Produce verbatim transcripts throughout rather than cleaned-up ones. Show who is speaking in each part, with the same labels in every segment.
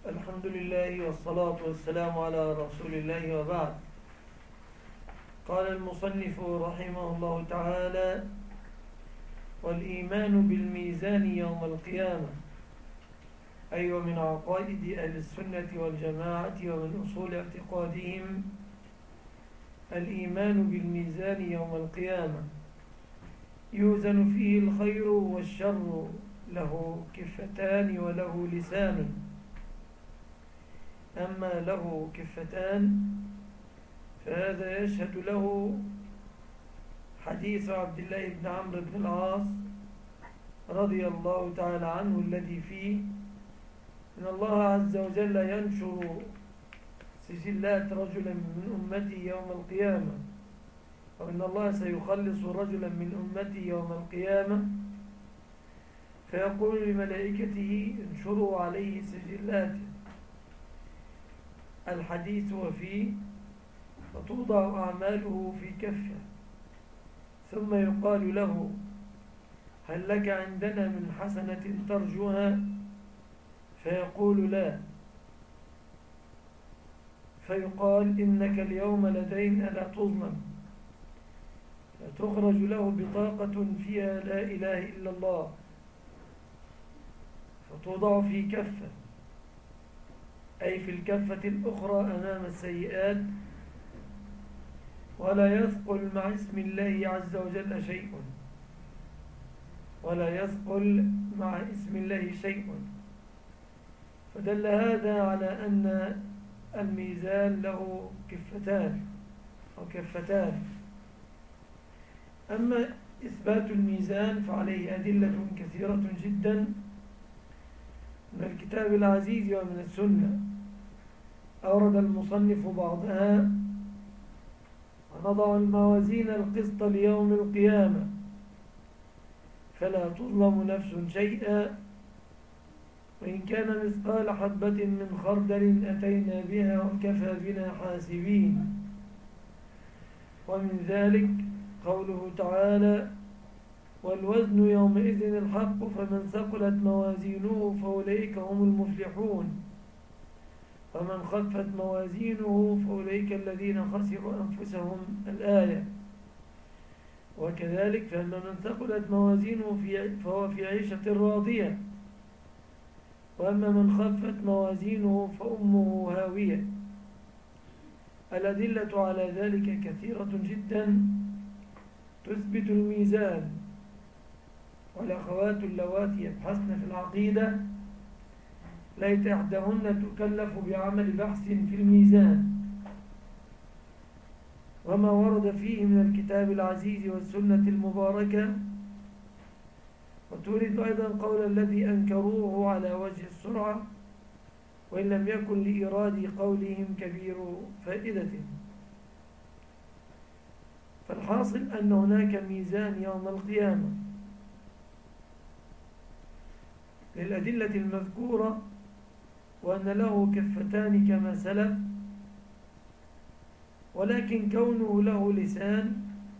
Speaker 1: الحمد لله والصلاة والسلام على رسول الله وبعد. قال المصنف رحمه الله تعالى: والإيمان بالميزان يوم القيامة، أي ومن عقائد أهل السنة والجماعة ومن أصول اعتقادهم الإيمان بالميزان يوم القيامة، يوزن فيه الخير والشر، له كفتان وله لسان. أما له كفتان فهذا يشهد له حديث عبد الله بن عمرو بن العاص رضي الله تعالى عنه الذي فيه إن الله عز وجل ينشر سجلات رجلا من أمتي يوم القيامة، وإن الله سيخلص رجلا من أمتي يوم القيامة فيقول لملائكته: انشروا عليه سجلاته. الحديث وفيه: فتوضع أعماله في كفه، ثم يقال له: هل لك عندنا من حسنة ترجوها؟ فيقول: لا. فيقال: إنك اليوم لدينا لا تظلم. فتخرج له بطاقة فيها لا إله إلا الله، فتوضع في كفة، أي في الكفة الأخرى أمام السيئات، ولا يثقل مع اسم الله عز وجل شيء، ولا يثقل مع اسم الله شيء. فدل هذا على أن الميزان له كفتان أو كفتان. أما إثبات الميزان فعليه أدلة كثيرة جدا من الكتاب العزيز ومن السنة، أورد المصنف بعضها: ونضع الموازين القسط ليوم القيامة فلا تظلم نفس شيئا، وإن كان مثقال حبة من خردل أتينا بها وكفى بنا حاسبين. ومن ذلك قوله تعالى: والوزن يومئذ الحق فمن ثقلت موازينه فأولئك هم المفلحون، ومن خفت موازينه فأولئك الذين خسروا أنفسهم. الآية. وكذلك فأما من ثقلت موازينه فهو في عيشة راضية، وأما من خفت موازينه فأمه هاوية. الأدلة على ذلك كثيرة جدا تثبت الميزان. والأخوات اللواتي يبحثن في العقيدة ليت إحداهن تكلف بعمل بحث في الميزان وما ورد فيه من الكتاب العزيز والسنة المباركة، وتريد أيضا قول الذي أنكروه على وجه السرعة، وإن لم يكن لإيراد قولهم كبير فائدة. فالحاصل أن هناك ميزان يوم القيامة للأدلة المذكورة، وأن له كفتان كما سلف، ولكن كونه له لسان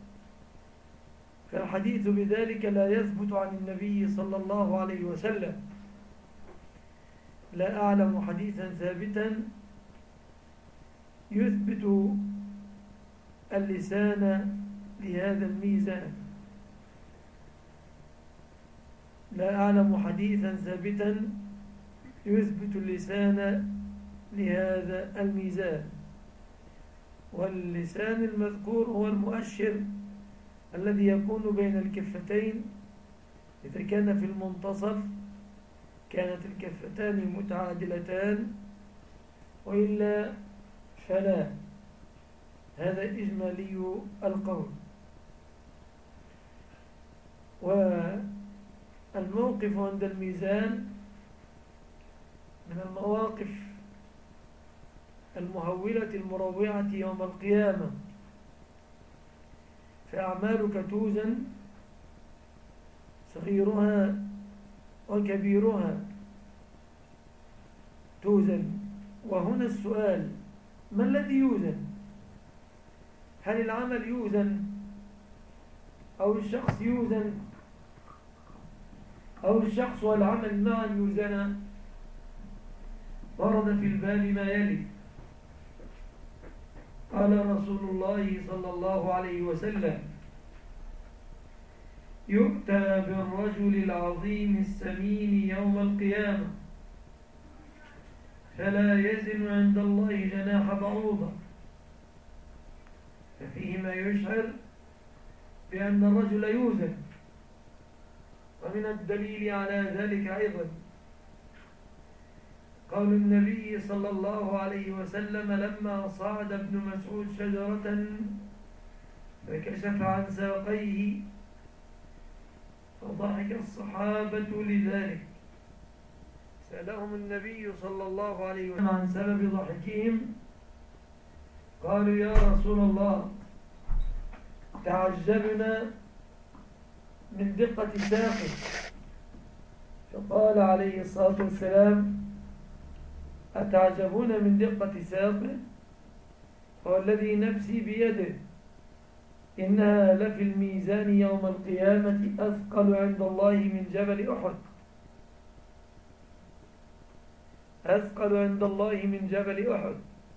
Speaker 1: فالحديث بذلك لا يثبت عن النبي صلى الله عليه وسلم. لا أعلم حديثا ثابتا يثبت اللسان لهذا الميزان. لا أعلم حديثا ثابتا يثبت اللسان لهذا الميزان. واللسان المذكور هو المؤشر الذي يكون بين الكفتين. إذا كان في المنتصف كانت الكفتان متعادلتان، وإلا فلا. هذا إجمالي القول. والموقف عند الميزان من المواقف المهولة المروعة يوم القيامة، فأعمالك توزن، صغيرها وكبيرها توزن. وهنا السؤال: ما الذي يوزن؟ هل العمل يوزن أو الشخص يوزن أو الشخص والعمل معا يوزنا؟ ورد في الباب ما يلي. قال رسول الله صلى الله عليه وسلم: يؤتى بالرجل العظيم السمين يوم القيامة فلا يزن عند الله جناح بعوضة. ففيه ما يشعر بأن الرجل يوزن. ومن الدليل على ذلك أيضا قول النبي صلى الله عليه وسلم لما صعد ابن مسعود شجرة فكشف عن ساقيه فضحك الصحابة لذلك. سألهم النبي صلى الله عليه وسلم عن سبب ضحكهم، قالوا: يا رسول الله، تعجبنا من دقة ساقه. فقال عليه الصلاة والسلام: أتعجبون من دقة ساقه؟ فوالذي نفسي بيده إنها لفي الميزان يوم القيامة أثقل عند الله من جبل أحد. أثقل عند الله من جبل أحد.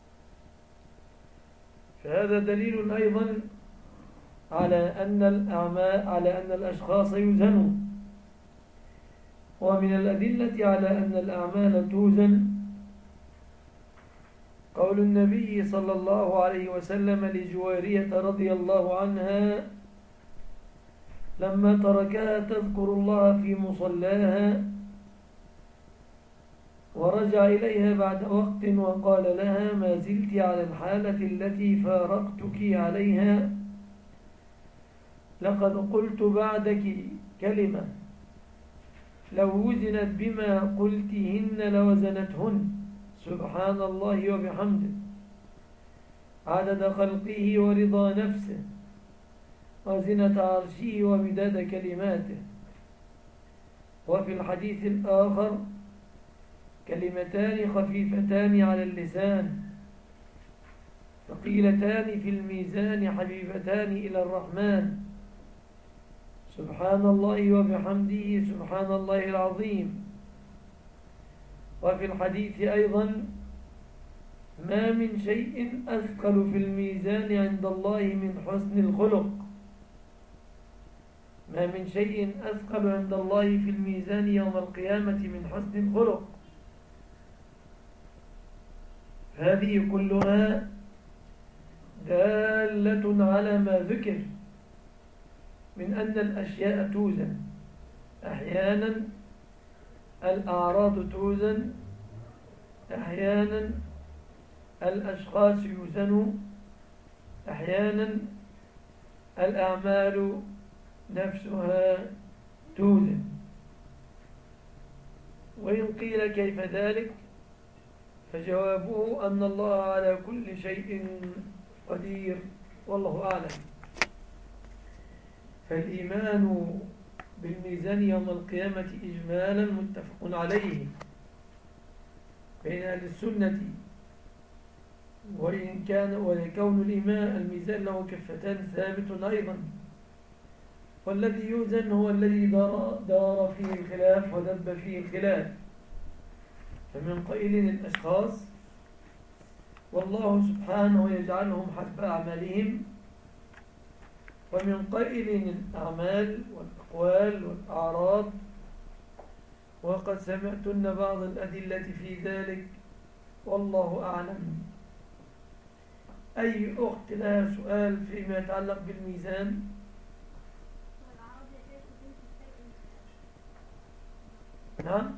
Speaker 1: فهذا دليل أيضا على أن الأعمال على أن الأشخاص يوزنون. ومن الأدلة على أن الأعمال توزن قول النبي صلى الله عليه وسلم لجويرية رضي الله عنها لما تركها تذكر الله في مصلاها ورجع إليها بعد وقت وقال لها: ما زلت على الحالة التي فارقتك عليها، لقد قلت بعدك كلمة لو وزنت بما قلتهن لوزنتهن، سبحان الله وبحمده، عدد خلقه ورضا نفسه وزنة عرشه ومداد كلماته. وفي الحديث الآخر: كلمتان خفيفتان على اللسان ثقيلتان في الميزان حبيبتان إلى الرحمن، سبحان الله وبحمده، سبحان الله العظيم. وفي الحديث أيضا: ما من شيء أثقل في الميزان عند الله من حسن الخلق. ما من شيء أثقل عند الله في الميزان يوم القيامة من حسن الخلق. هذه كلها دالة على ما ذكر من أن الأشياء توزن. أحيانا الأعراض توزن، أحيانا الأشخاص يوزنوا، أحيانا الأعمال نفسها توزن. وإن قيل كيف ذلك؟ فجوابه أن الله على كل شيء قدير، والله أعلم. فالإيمان بالميزان يوم القيامة إجمالا متفق عليه بين أهل السنة، وإن كان وكون الإيمان الميزان له كفتان ثابت أيضا. والذي يوزن هو الذي دار, دار فيه الخلاف ودب فيه الخلاف. فمن قائل الأشخاص والله سبحانه يجعلهم حسب أعمالهم، ومن قائل الأعمال والأقوال والأعراض. وقد سمعتن بعض الأدلة في ذلك، والله أعلم. أي أخت لها سؤال فيما يتعلق بالميزان؟ نعم،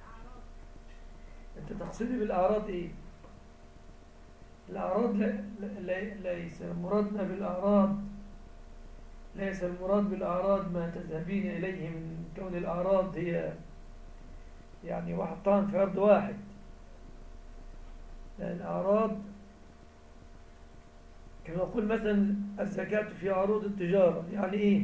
Speaker 1: أنت تقصدي بالأعراض إيه؟ الأعراض ليس مرادنا بالأعراض ليس المراد بالأعراض ما تذهبين إليه من كون الأعراض هي يعني واحد طعن في أرض واحد. لأن الأعراض كما نقول مثلا الزكاة في عروض التجارة، يعني إيه؟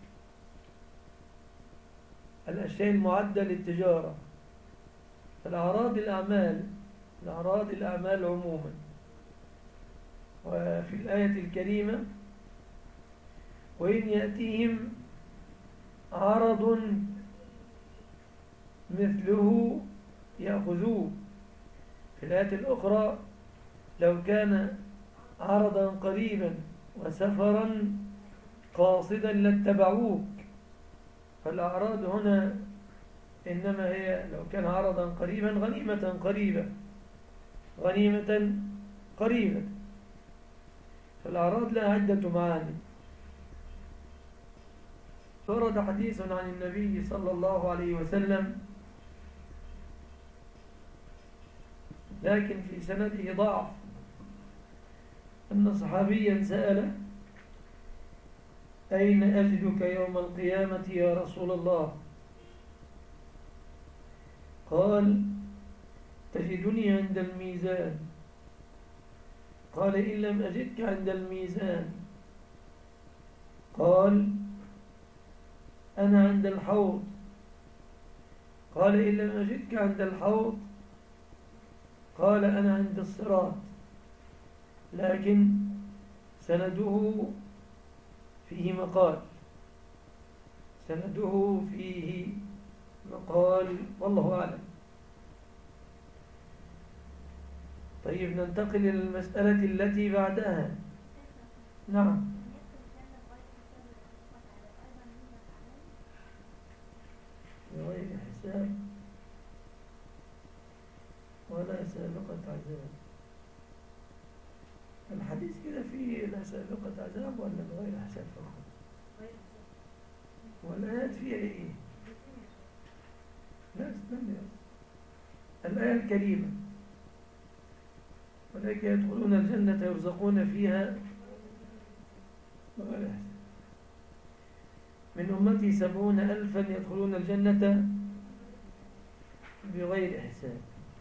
Speaker 1: الأشياء المعدة للتجارة. فالأعراض الأعمال الأعراض الأعمال عموما. وفي الآية الكريمة: وإن يأتيهم عرض مثله يأخذوه في الآية الأخرى لو كان عرضا قريبا وسفرا قاصدا لاتبعوك. فالأعراض هنا إنما هي لو كان عرضا قريبا غنيمة قريبة، غنيمة قريبة. فالأعراض لها عدة معاني. ورد حديث عن النبي صلى الله عليه وسلم لكن في سنده ضعف، أن صحابيا سأل: أين أجدك يوم القيامة يا رسول الله؟ قال: تجدني عند الميزان. قال: إن لم أجدك عند الميزان؟ قال: أنا عند الحوض. قال: إن لم أجدك عند الحوض؟ قال: أنا عند الصراط. لكن سنده فيه مقال، سنده فيه مقال والله أعلم. طيب ننتقل إلى المسألة التي بعدها. نعم. بغير حساب ولا سابقة عذاب. الحديث كده فيه لا سابقة عذاب ولا بغير حساب فقط؟ والآيات فيها إيه؟ لا استنى، الآية الكريمة: أولئك يدخلون الجنة يرزقون فيها بغير حساب. من أمتي سبعون ألفا يدخلون الجنة بغير حساب.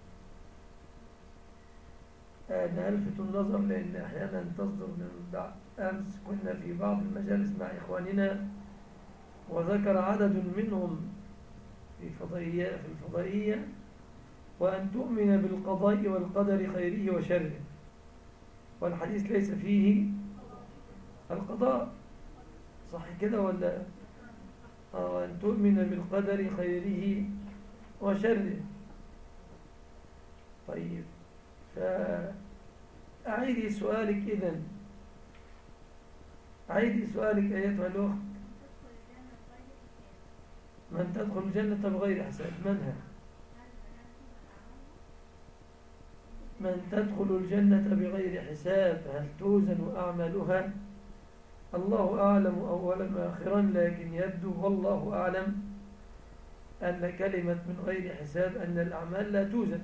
Speaker 1: أنا ألفت النظر لأن أحيانا تصدر من بعض. أمس كنا في بعض المجالس مع إخواننا وذكر عدد منهم في الفضائية في الفضائية وأن تؤمن بالقضاء والقدر خيره وشره، والحديث ليس فيه القضاء، صح كده ولا؟ آه، أن تؤمن بالقدر خيره وشره. طيب، فأعيدي سؤالك إذن، أعيدي سؤالك أيتها الأخت. من تدخل الجنة بغير حساب؟ من هي؟ من تدخل الجنة بغير حساب هل توزن أعمالها؟ الله أعلم أولا وآخرا، لكن يبدو والله أعلم أن كلمة من غير حساب أن الأعمال لا توزن،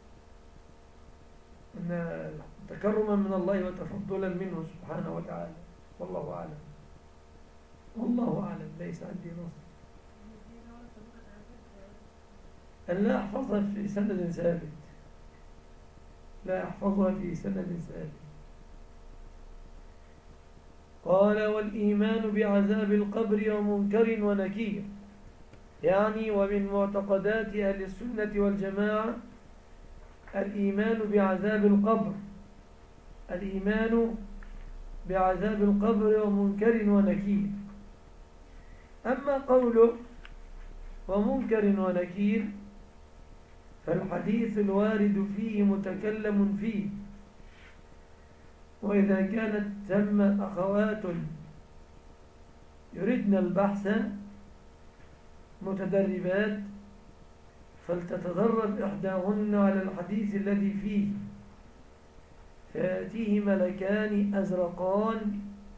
Speaker 1: أن تكرما من الله وتفضلا منه سبحانه وتعالى. والله أعلم، والله أعلم، ليس عندي نص أن لا أحفظها في سند ثابت، لا أحفظها في سند ثابت. قال: والإيمان بعذاب القبر ومنكر ونكير، يعني ومن معتقدات أهل السنة والجماعة الإيمان بعذاب القبر، الإيمان بعذاب القبر ومنكر ونكير. أما قوله ومنكر ونكير فالحديث الوارد فيه متكلم فيه، وإذا كانت ثم أخوات يردن البحث متدربات فلتتدرب إحداهن على الحديث الذي فيه، فيأتيه ملكان أزرقان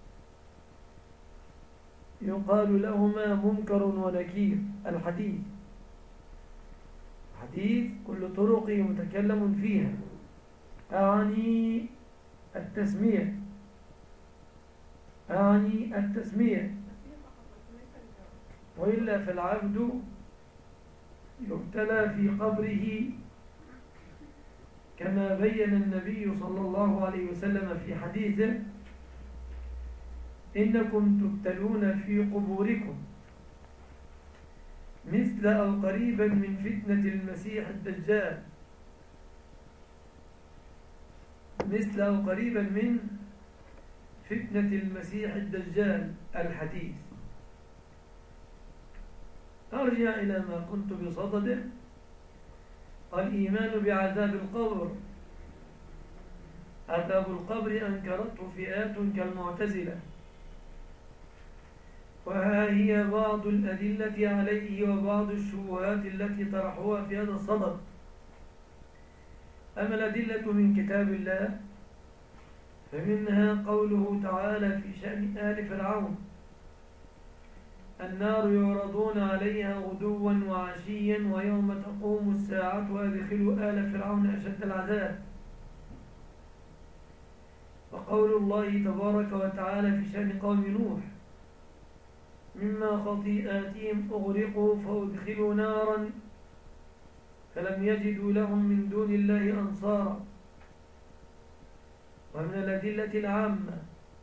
Speaker 1: يقال لهما منكر ونكير. الحديث حديث كل طرقه متكلم فيها، أعني التسمية، أعني التسمية، وإلا فالعبد يبتلى في قبره كما بين النبي صلى الله عليه وسلم في حديثه: إنكم تبتلون في قبوركم مثل أو قريبا من فتنة المسيح الدجال، مثل أو قريبا من فتنة المسيح الدجال. الحديث. أرجع إلى ما كنت بصدده. الإيمان بعذاب القبر. عذاب القبر أنكرته فئات كالمعتزلة، وها هي بعض الأدلة عليه وبعض الشبهات التي طرحوها في هذا الصدد. أما الأدلة من كتاب الله فمنها قوله تعالى في شأن آل فرعون: النار يعرضون عليها غدوا وعشيا ويوم تقوم الساعة وأدخلوا آل فرعون أشد العذاب. وقول الله تبارك وتعالى في شأن قوم نوح: مما خطيئاتهم أغرقوا فأدخلوا نارا فلم يجدوا لهم من دون الله أنصارا. ومن الأدلة العامة: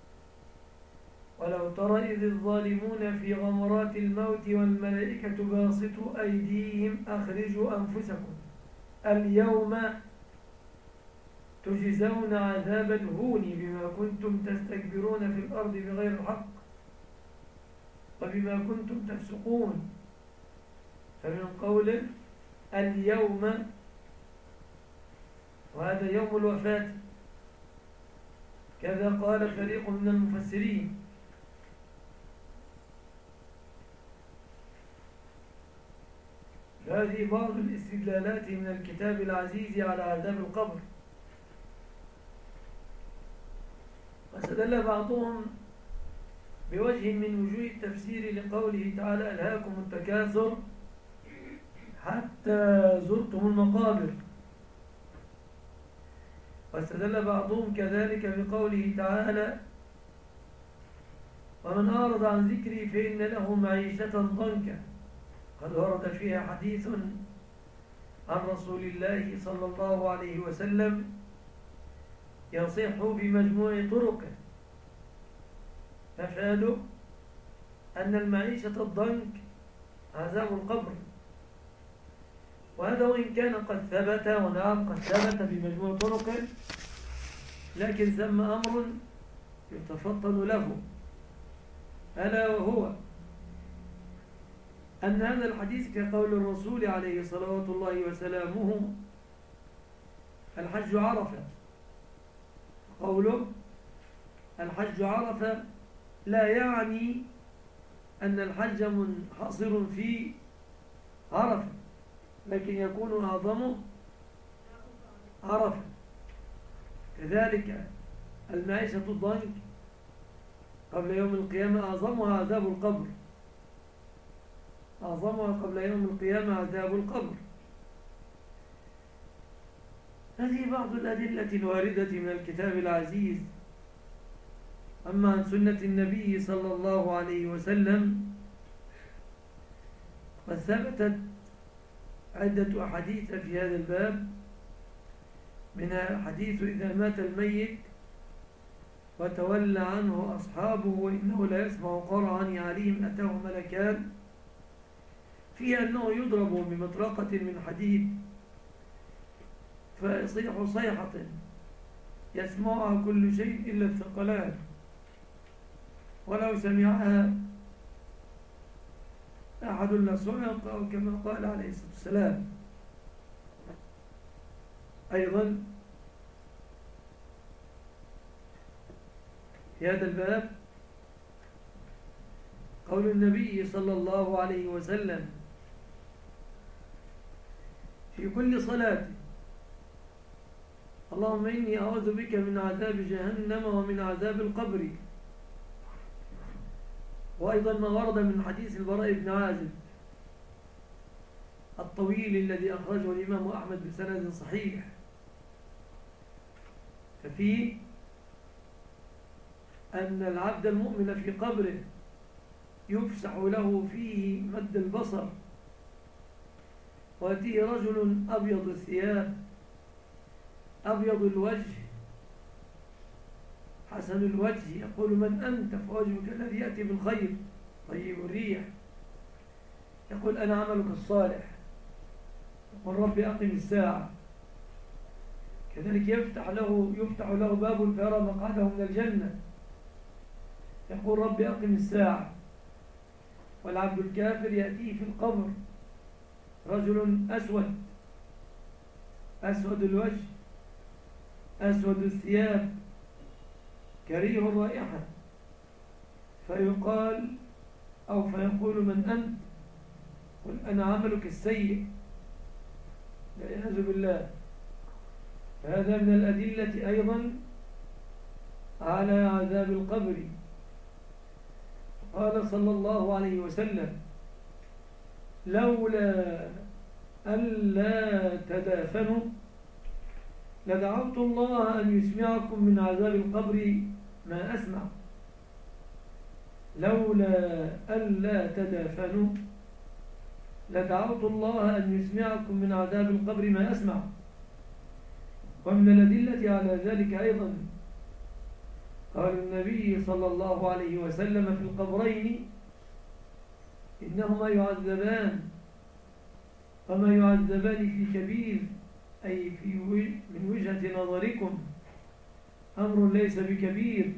Speaker 1: ولو ترى إذ الظالمون في غمرات الموت والملائكة باسطوا أيديهم أخرجوا أنفسكم اليوم تجزون عذاب الهون بما كنتم تستكبرون في الأرض بغير الحق وبما كنتم تفسقون. فمن قول اليوم، وهذا يوم الوفاة، كذا قال فريق من المفسرين. هذه بعض الاستدلالات من الكتاب العزيز على عذاب القبر. واستدل بعضهم بوجه من وجوه التفسير لقوله تعالى: ألهاكم التكاثر حتى زرتم المقابر. واستدل بعضهم كذلك بقوله تعالى: ومن أعرض عن ذكري فإن له معيشة ضنكا. قد ورد فيها حديث عن رسول الله صلى الله عليه وسلم يصح بمجموع طرقه، مفاده أن المعيشة الضنك عذاب القبر. وهذا وإن كان قد ثبت، ونعم قد ثبت بمجموع طرقه، لكن ثم أمر يتفطن له، ألا وهو أن هذا الحديث كقول الرسول عليه صلوات الله وسلامه: الحج عرفة. قوله الحج عرفة لا يعني أن الحج منحصر في عرفة، لكن يكون أعظمه عرفة. كذلك المعيشة الضنك قبل يوم القيامة أعظمها عذاب القبر، أعظمها قبل يوم القيامة عذاب القبر. هذه بعض الأدلة الواردة من الكتاب العزيز. أما عن سنة النبي صلى الله عليه وسلم فثبتت عدة أحاديث في هذا الباب، منها حديث إذا مات الميت وتولى عنه أصحابه وإنه لا يسمع قرعا عليهم أتاه ملكان، فيها أنه يضرب بمطرقة من حديد فيصيح صيحة يسمعها كل شيء إلا الثقلان، ولو سمعها أحد لصعق، أو كما قال عليه الصلاة والسلام. أيضا في هذا الباب قول النبي صلى الله عليه وسلم في كل صلاة: اللهم إني أعوذ بك من عذاب جهنم ومن عذاب القبر. وأيضا ما ورد من حديث البراء بن عازب الطويل الذي أخرجه الإمام أحمد بسند صحيح، ففيه أن العبد المؤمن في قبره يفسح له فيه مد البصر، ويأتيه رجل أبيض الثياب أبيض الوجه حسن الوجه، يقول: من أنت؟ فوجهك الذي يأتي بالخير طيب الريح. يقول: أنا عملك الصالح. يقول: ربي أقم الساعة. كذلك يفتح له يفتح له باب فيرى مقعده من الجنة. يقول: ربي أقم الساعة. والعبد الكافر يأتيه في القبر رجل أسود أسود الوجه أسود الثياب كريه الرائحة، فيقال أو فيقول من أنت؟ قل أنا عملك السيء والعياذ بالله. هذا من الأدلة أيضا على عذاب القبر. قال صلى الله عليه وسلم لولا ألا تدافنوا لدعوت الله أن يسمعكم من عذاب القبر ما أسمع. لولا ألا تدافنوا لدعوت الله أن يسمعكم من عذاب القبر ما أسمع. ومن الأدلة على ذلك أيضا قال النبي صلى الله عليه وسلم في القبرين إنهما يعذبان وما يعذبان في كبير، أي في من وجهة نظركم أمر ليس بكبير.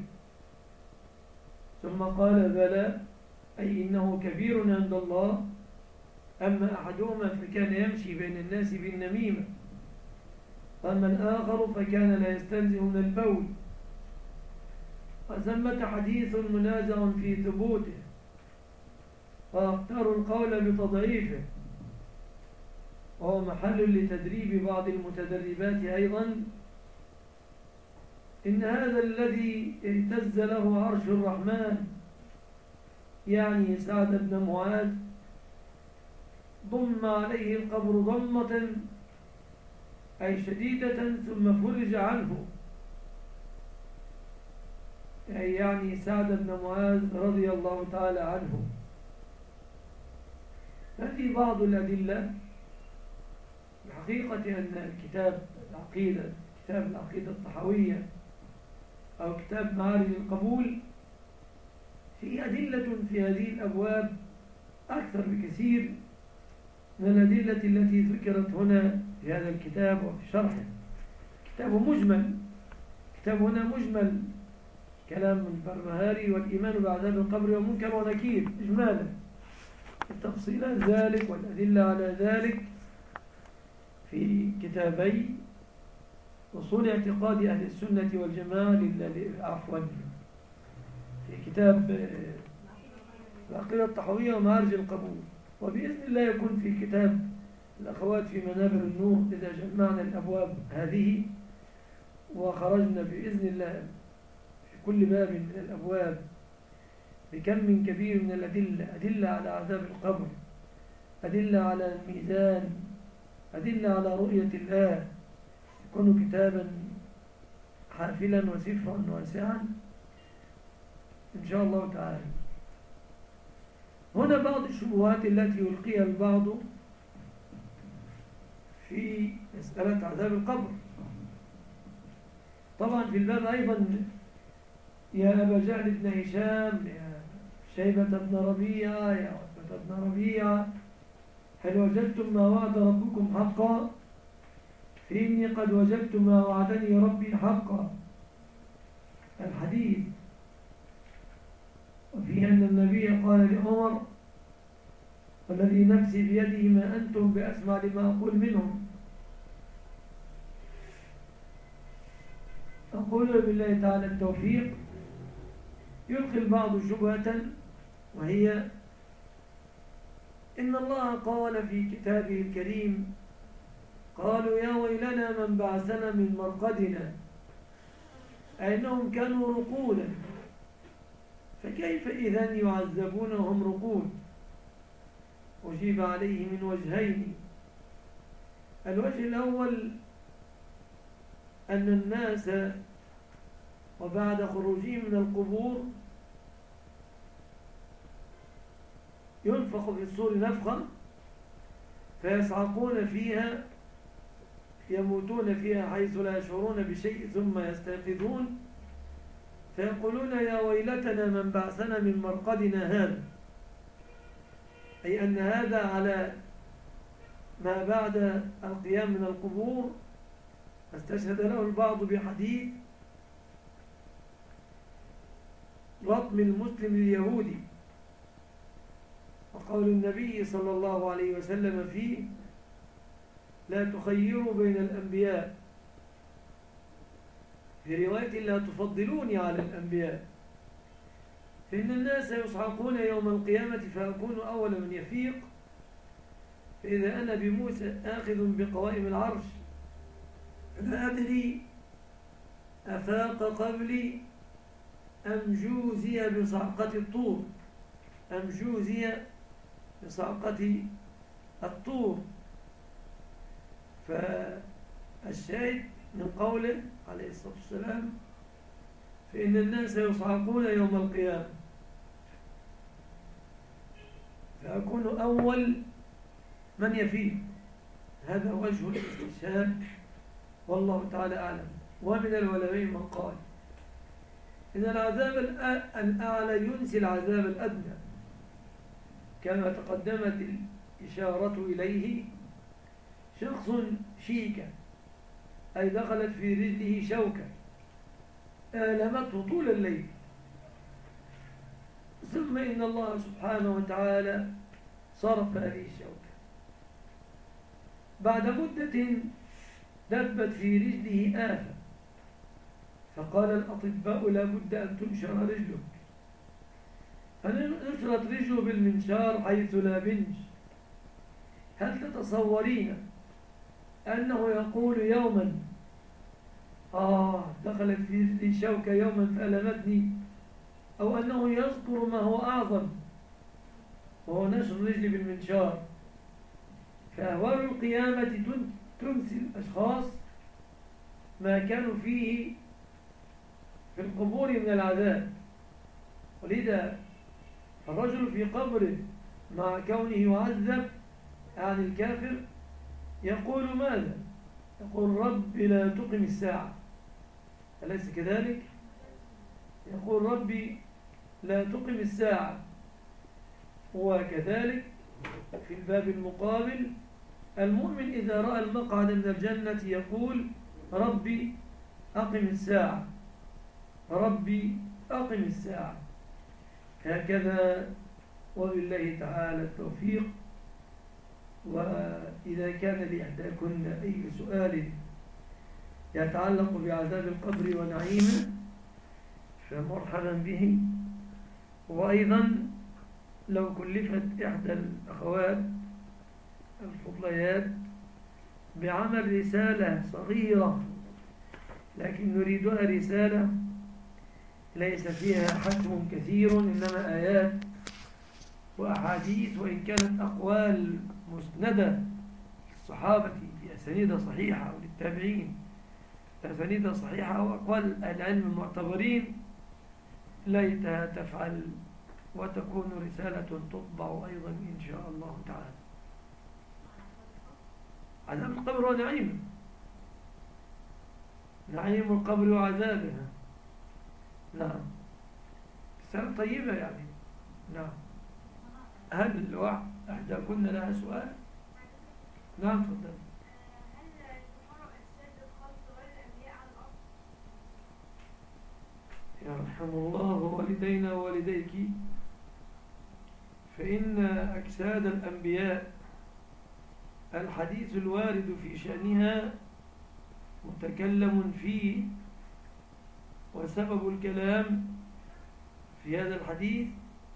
Speaker 1: ثم قال بلى، أي إنه كبير عند الله. أما أحدهما فكان يمشي بين الناس بالنميمة، وأما الآخر فكان لا يستنزه من البول. وثمة حديث منازع في ثبوته، واختاروا القول بتضعيفه، وهو محل لتدريب بعض المتدربات أيضا. إن هذا الذي اهتز له عرش الرحمن، يعني سعد بن معاذ، ضم عليه القبر ضمة أي شديدة ثم فرج عنه، أي يعني سعد بن معاذ رضي الله تعالى عنه. هذه بعض الأدلة. الحقيقة أن الكتاب العقيدة كتاب العقيدة الطحاوية أو كتاب معارج القبول فيه أدلة في هذه الأبواب أكثر بكثير من الأدلة التي ذكرت هنا في هذا الكتاب وفي شرحه. كتاب مجمل، كتاب هنا مجمل، كلام البرمهاري والإيمان بعذاب القبر ومنكر ونكير إجمالا. التفصيلات ذلك والأدلة على ذلك في كتابي أصول اعتقاد أهل السنة والجماعة، عفوا في كتاب العقيدة الطحاوية ومعارج القبول. وبإذن الله يكون في كتاب الأخوات في منابر النور إذا جمعنا الأبواب هذه وخرجنا بإذن الله في كل باب من الأبواب بكم من كبير من الأدلة، أدلة على عذاب القبر، أدلة على الميزان، أدلة على رؤية الله، يكون كتابا حافلا وسفرا واسعا إن شاء الله تعالى. هنا بعض الشبهات التي يلقيها البعض في مسألة عذاب القبر. طبعا في الباب أيضا يا أبا جهل بن هشام، يا شيبة بن ربيعة، يا عتبة بن ربيعة، هل وجدتم ما وعد ربكم حقا؟ فإني قد وجدت ما وعدني ربي حقا. الحديث. وفيه أن النبي قال لعمر والذي نفسي بيده ما أنتم بأسمع لما أقول منهم. أقول بالله تعالى التوفيق. يلقي البعض شبهة وهي إن الله قال في كتابه الكريم قالوا يا ويلنا من بعثنا من مرقدنا، أنهم كانوا رقودا، فكيف إذن يعذبون وهم رقود؟ أجيب عليه من وجهين. الوجه الأول أن الناس وبعد خروجهم من القبور ينفخ في الصور نفخة فيصعقون فيها يموتون فيها حيث لا يشعرون بشيء ثم يستيقظون فيقولون يا ويلتنا من بعثنا من مرقدنا هذا، أي أن هذا على ما بعد القيام من القبور. استشهد له البعض بحديث رطم المسلم اليهودي وقول النبي صلى الله عليه وسلم فيه لا تخيروا بين الأنبياء، في رواية لا تفضلوني على الأنبياء، فإن الناس يصعقون يوم القيامة فأكون أول من يفيق، فإذا أنا بموسى آخذ بقوائم العرش فلا أدري أفاق قبلي أم جوزي بصعقة الطور أم جوزي بصعقة الطور. فالشاهد من قوله عليه الصلاة والسلام فإن الناس يصعقون يوم القيامة فأكون أول من يفيق. هذا وجه الاستشهاد والله تعالى أعلم. ومن العلماء من قال إن العذاب الأعلى ينسي العذاب الأدنى، كما تقدمت الإشارة إليه. شخص شيكا أي دخلت في رجله شوكة آلمته طول الليل، ثم إن الله سبحانه وتعالى صرف هذه الشوكة. بعد مدة دبت في رجله آفة، فقال الأطباء لا بد أن تنشر رجله، فنشرت رجله بالمنشار حيث لا بنج. هل تتصورين أنه يقول يوما آه دخلت في رجلي شوكة يوما فألمتني، أو أنه يذكر ما هو أعظم وهو نشر رجلي بالمنشار؟ فأهوال القيامة تنسي الأشخاص ما كانوا فيه في القبور من العذاب. ولذا الرجل في قبره مع كونه يعذب عن الكافر يقول ماذا؟ يقول رب لا تقم الساعة، أليس كذلك؟ يقول ربي لا تقم الساعة. وكذلك في الباب المقابل المؤمن إذا رأى المقعد من الجنة يقول ربي أقم الساعة، ربي أقم الساعة. هكذا وبالله تعالى التوفيق. وإذا كان لإحداكن أي سؤال يتعلق بعذاب القبر ونعيمه فمرحبا به. وأيضا لو كلفت إحدى الأخوات الفضليات بعمل رسالة صغيرة، لكن نريدها رسالة ليس فيها حجم كثير، إنما آيات وأحاديث، وإن كانت أقوال مسندة للصحابة في أسانيد صحيحة أو للتابعين أسانيد صحيحة أو أقوال العلم المعتبرين، ليتها تفعل وتكون رسالة تطبع أيضا إن شاء الله تعالى. عذاب القبر ونعيمه، نعيم القبر وعذابها. نعم، رسالة طيبة يعني. نعم. هل إحداكن لها سؤال؟ نعم تفضل.
Speaker 2: هل تقرأ أجساد الخلق غير الأنبياء على الأرض؟
Speaker 1: يرحم الله والدينا ووالديك. فإن أجساد الأنبياء الحديث الوارد في شأنها متكلم فيه، وسبب الكلام في هذا الحديث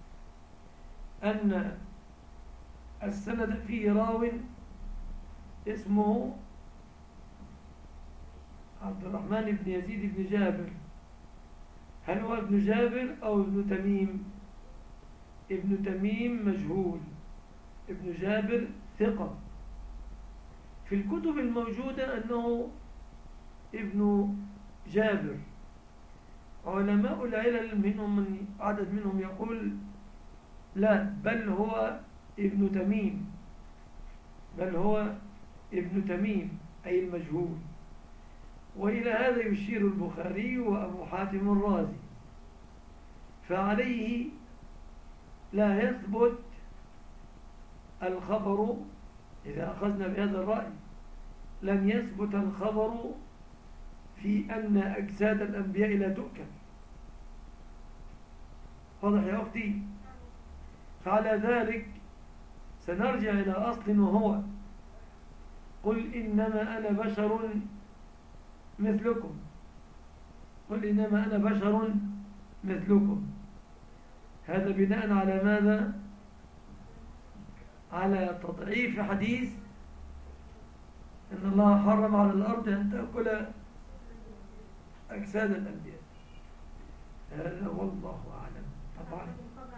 Speaker 1: أن السند فيه راو اسمه عبد الرحمن بن يزيد بن جابر. هل هو ابن جابر أو ابن تميم؟ ابن تميم مجهول، ابن جابر ثقة. في الكتب الموجودة أنه ابن جابر. علماء العلل منهم من عدد منهم يقول لا، بل هو ابن تميم، بل هو ابن تميم أي المجهول. وإلى هذا يشير البخاري وأبو حاتم الرازي. فعليه لا يثبت الخبر. إذا أخذنا بهذا الرأي لن يثبت الخبر في أن أجساد الأنبياء لا تؤكل. واضح يا أختي؟ فعلى ذلك سنرجع إلى أصل، وهو قل إنما أنا بشر مثلكم، قل إنما أنا بشر مثلكم. هذا بناء على ماذا؟ على تضعيف حديث إن الله حرم على الأرض أن تأكل أجساد الأنبياء. هذا والله أعلم. طبعا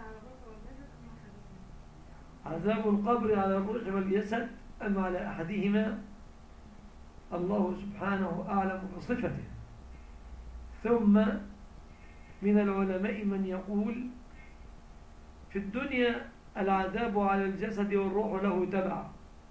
Speaker 1: عذاب القبر على الروح والجسد أم على أحدهما الله سبحانه أعلم بصفته. ثم من العلماء من يقول في الدنيا العذاب على الجسد والروح له تبع،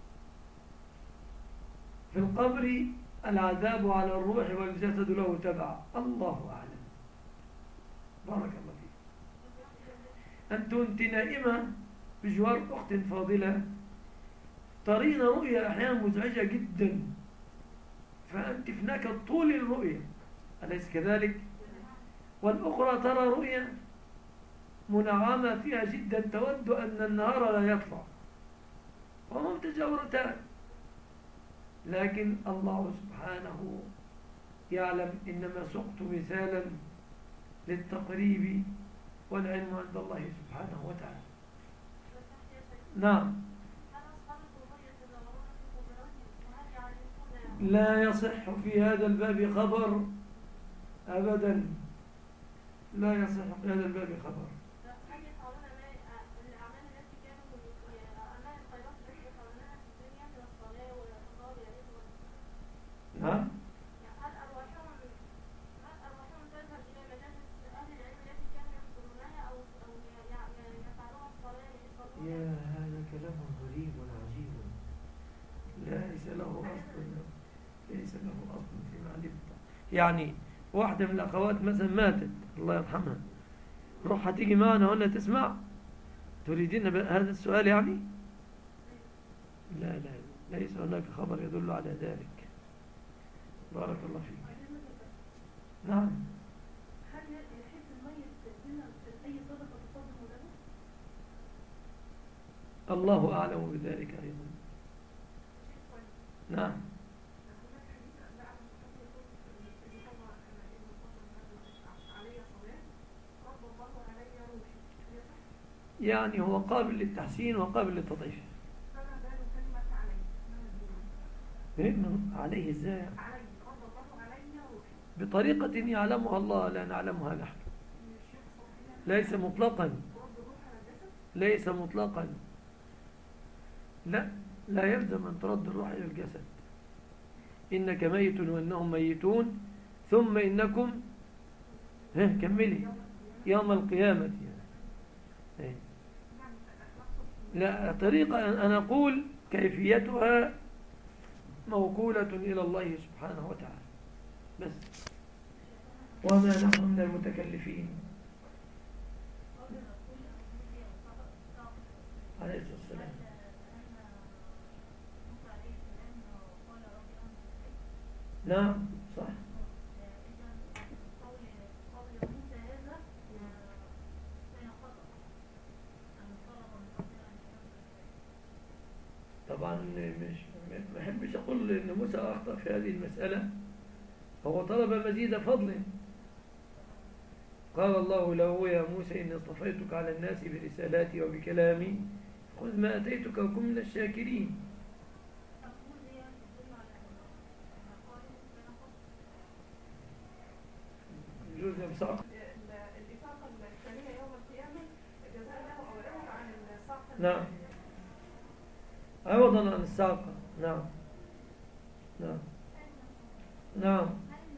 Speaker 1: في القبر العذاب على الروح والجسد له تبع. الله أعلم. بارك الله فيك. أنت أنت نائمة بجوار أخت فاضلة ترين رؤية أحيانا مزعجة جدا، فأنت في نكد طول الرؤية، أليس كذلك؟ والأخرى ترى رؤية منعمة فيها جدا تود أن النهار لا يطلع، وهم متجاورتان، لكن الله سبحانه يعلم. إنما سقت مثالا للتقريب، والعلم عند الله سبحانه وتعالى. نعم. لا يصح في هذا الباب خبر أبدا، لا يصح في هذا الباب خبر. نعم. يا هذا كلام غريب عجيب ليس له أصل، ليس له أصل فيما علمت. يعني واحدة من الأخوات مثلا ماتت الله يرحمها، روح هتيجي معنا ولا تسمع؟ تريدين هذا السؤال يعني؟ لا لا ليس هناك خبر يدل على ذلك. بارك الله فيك. نعم.
Speaker 3: هل يحب الميت في أي صدقة تصدق له؟
Speaker 1: الله أعلم بذلك أيضا. نعم. يعني هو قابل للتحسين وقابل للتضعيف. عليه ازاي؟ بطريقة يعلمها الله لا نعلمها نحن. ليس مطلقا، ليس مطلقا. لا لا يلزم أن ترد الروح إلى الجسد. إنك ميت وإنهم ميتون ثم إنكم ها كملي يوم القيامة. يعني لا طريقة أن أقول كيفيتها موكولة إلى الله سبحانه وتعالى بس، وما نحن من المتكلفين. عليه الصلاة والسلام. نعم صح. طبعا مش ما احبش اقول ان موسى اخطأ في هذه المسألة، هو طلب مزيد فضل. قال الله له يا موسى إني اصطفيتك على الناس برسالاتي وبكلامي خذ ما أتيتك وكن من الشاكرين. جزء بصعب. نعم عوضا عن الساقة. نعم نعم نعم.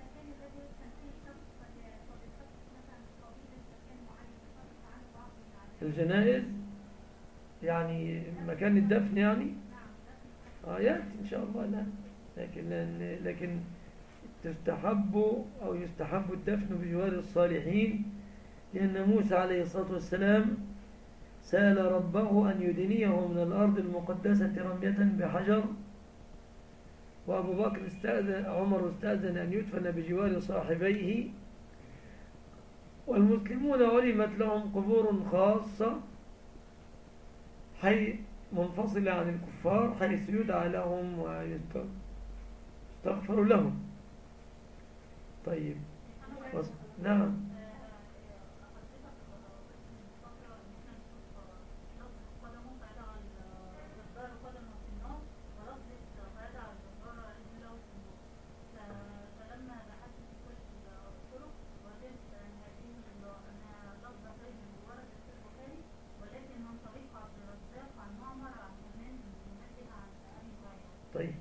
Speaker 1: الجنائز يعني مكان الدفن يعني آه يأتي إن شاء الله. لا لكن لكن تستحب أو يستحب الدفن بجوار الصالحين، لأن موسى عليه الصلاة والسلام سأل ربه أن يدنيه من الأرض المقدسة رمية بحجر، وأبو بكر استأذن عمر استأذن أن يدفن بجوار صاحبيه، والمسلمون علمت لهم قبور خاصة حي منفصلة عن الكفار حيث يدعى لهم ويستغفر لهم. طيب وص- نعم. طيب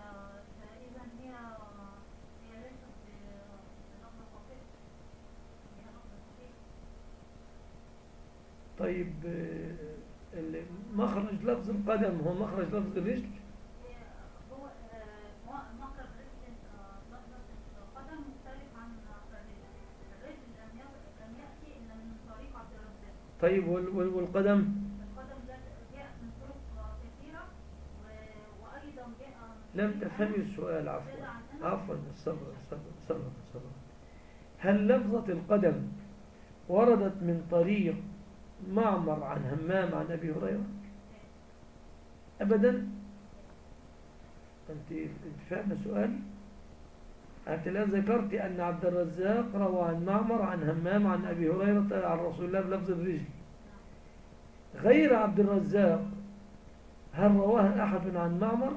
Speaker 1: طيب آه، ال- مخرج لفظ القدم هو مخرج لفظ الرجل؟
Speaker 3: هو آه، مخرج رجل لفظة القدم مختلف عن الرجل. الرجل لم يأ- لم يأتي إلا من طريق عبد الرزاق.
Speaker 1: طيب وال- وال- والقدم؟
Speaker 3: القدم جاء جاء من طرق كثيرة و- وأيضا جاء
Speaker 1: لم تفهمي السؤال. عفوا
Speaker 3: زاد عن أنس.
Speaker 1: عفوا صبر صبر صبر صبر. هل لفظة القدم وردت من طريق معمر عن همام عن أبي هريرة؟ أبدا. أنت أنت فاهم السؤال؟ أنت الآن ذكرت أن عبد الرزاق روى عن معمر عن همام عن أبي هريرة عن رسول الله بلفظ الرجل. غير عبد الرزاق هل رواه أحد عن معمر؟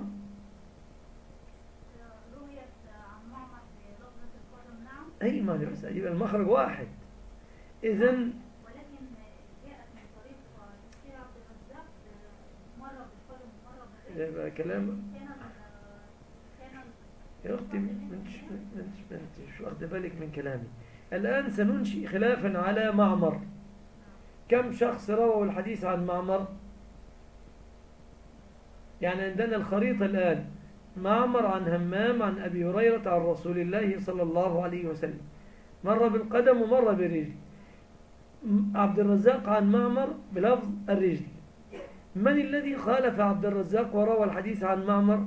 Speaker 3: رويت عن معمر بلفظة القدم نعم.
Speaker 1: أي ما بس يبقى المخرج واحد. إذن
Speaker 3: ولكن جاءت من طريق تفسير عبد الرزاق مرة بالقدم ومرة بالرجل.
Speaker 1: يبقى كلام
Speaker 3: كان كان
Speaker 1: يا أختي منتش منتش منتش واخد بالك من كلامي. الآن سننشئ خلافا على معمر. كم شخص رووا الحديث عن معمر؟ يعني عندنا الخريطة الآن معمر عن همام عن أبي هريرة عن رسول الله صلى الله عليه وسلم، مرة بالقدم ومرة بالرجل. عبد الرزاق عن معمر بلفظ الرجل. من الذي خالف عبد الرزاق وروى الحديث عن معمر؟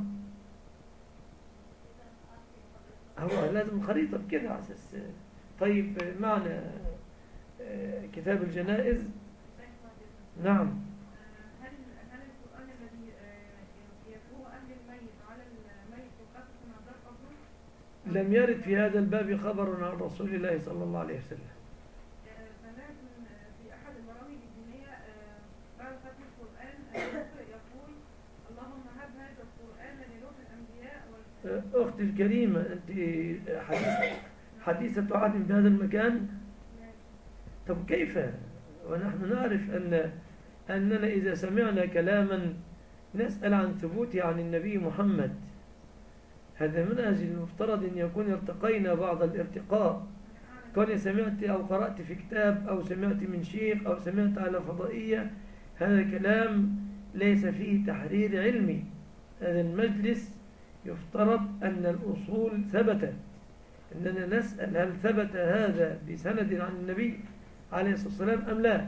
Speaker 1: هو لازم خريطة كده على أساس. طيب معنا كتاب الجنائز. نعم.
Speaker 4: هل هل القرآن الذي يتلوه أهل الميت على الميت يخفف من عذاب قبره؟
Speaker 1: لم يرد في هذا الباب خبر عن رسول الله صلى الله عليه وسلم.
Speaker 4: سمعت في أحد البرامج الدينية بعد ختم القرآن المقرئ يقول اللهم هب هذا القرآن لروح الأنبياء وال
Speaker 1: أختي الكريمة، أنت حديثة حديثة عهد بهذا المكان. طب كيف ونحن نعرف أن أننا إذا سمعنا كلاما نسأل عن ثبوته عن النبي محمد، هذا منهج المفترض أن يكون ارتقينا بعض الارتقاء. كوني سمعت أو قرأت في كتاب أو سمعت من شيخ أو سمعت على فضائية، هذا كلام ليس فيه تحرير علمي. هذا المجلس يفترض أن الأصول ثبتت، أننا نسأل هل ثبت هذا بسند عن النبي عليه الصلاة والسلام أم لا.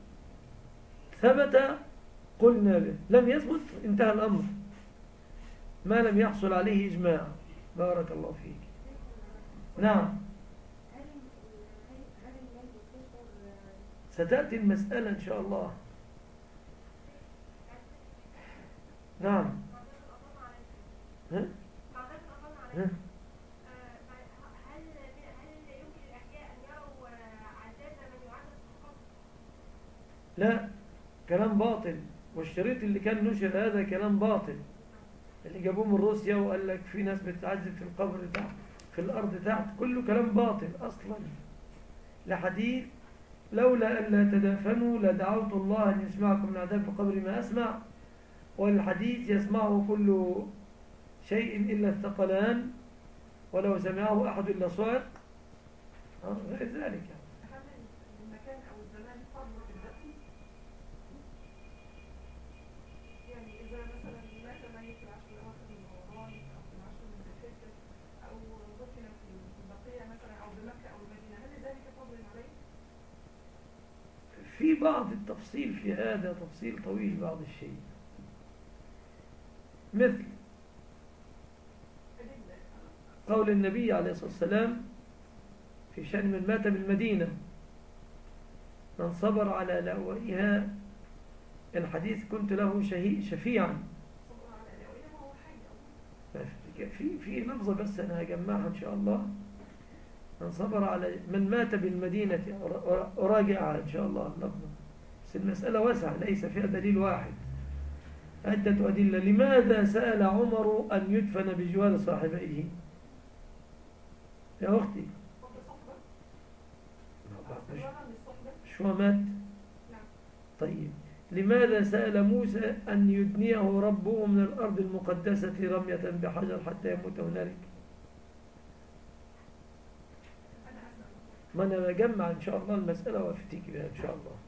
Speaker 1: ثبت قلنا به، لم يثبت انتهى الأمر، ما لم يحصل عليه إجماع. بارك الله فيك. نعم. ستأتي المسألة إن شاء الله. نعم. ها؟ ها؟
Speaker 2: هل هل يمكن الأحياء أن يروا عذاب من يعذب في القبر؟
Speaker 1: لا، كلام باطل. والشريط اللي كان نشر هذا كلام باطل، اللي جابوه من روسيا وقال لك في ناس بتتعذب في القبر تحت في الأرض تحت، كله كلام باطل أصلا. لحديث لولا أن لا تدافنوا لدعوت الله أن يسمعكم من عذاب القبر ما أسمع، والحديث يسمعه كل شيء إلا الثقلان، ولو سمعه أحد إلا صعق. غير ذلك.
Speaker 4: هل المكان أو الزمان فضل في الدفن؟ يعني إذا مثلا مات ميت في العشر الأواخر من رمضان أو في العشر من ذي الحجة أو دفن في البقيع مثلا أو بمكة أو المدينة، هل ذلك فضل عليه؟
Speaker 1: في بعض التفصيل في هذا، تفصيل طويل بعض الشيء، مثل قول النبي عليه الصلاة والسلام في شأن من مات بالمدينة: من صبر على لأوائها الحديث كنت له شهي شفيعا.
Speaker 4: صبر على الأولى ما هو حي.
Speaker 1: في في لفظة بس أنا هجمعها إن شاء الله. من صبر على من مات بالمدينة، أراجعها إن شاء الله اللفظة. بس المسألة واسعة ليس فيها دليل واحد، عدة أدلة. لماذا سأل عمر أن يدفن بجوار صاحبيه؟ يا أختي شو مات؟ طيب لماذا سأل موسى أن يدنيه ربه من الأرض المقدسة رمية بحجر حتى يموت هنالك؟ ما أنا بجمع إن شاء الله المسألة وأفتيك بها إن شاء الله.